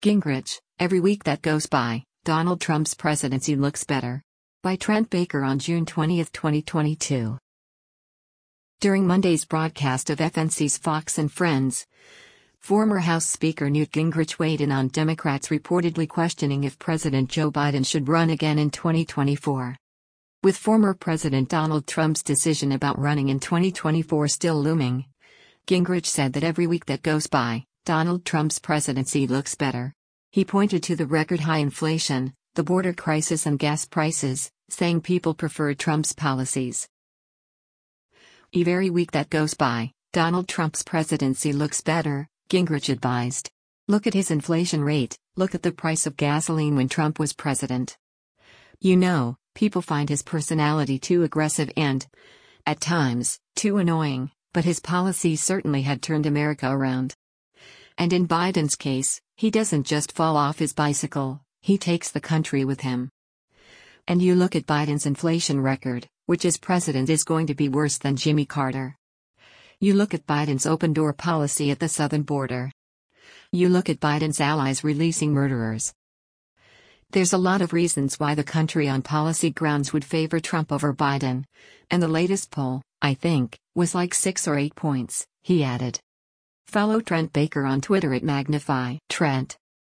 Gingrich, every week that goes by, Donald Trump's presidency looks better. By Trent Baker on June 20, 2022. During Monday's broadcast of FNC's Fox and Friends, former House Speaker Newt Gingrich weighed in on Democrats reportedly questioning if President Joe Biden should run again in 2024. With former President Donald Trump's decision about running in 2024 still looming, Gingrich said that every week that goes by, Donald Trump's presidency looks better. He pointed to the record-high inflation, the border crisis and gas prices, saying people prefer Trump's policies. Every week that goes by, Donald Trump's presidency looks better, Gingrich advised. Look at his inflation rate, look at the price of gasoline when Trump was president. You know, people find his personality too aggressive and, at times, too annoying, but his policies certainly had turned America around. And in Biden's case, he doesn't just fall off his bicycle, he takes the country with him. And you look at Biden's inflation record, which as president is going to be worse than Jimmy Carter. You look at Biden's open-door policy at the southern border. You look at Biden's allies releasing murderers. There's a lot of reasons why the country on policy grounds would favor Trump over Biden. And the latest poll, I think, was like 6 or 8 points, he added. Follow Trent Baker on Twitter at Magnify Trent.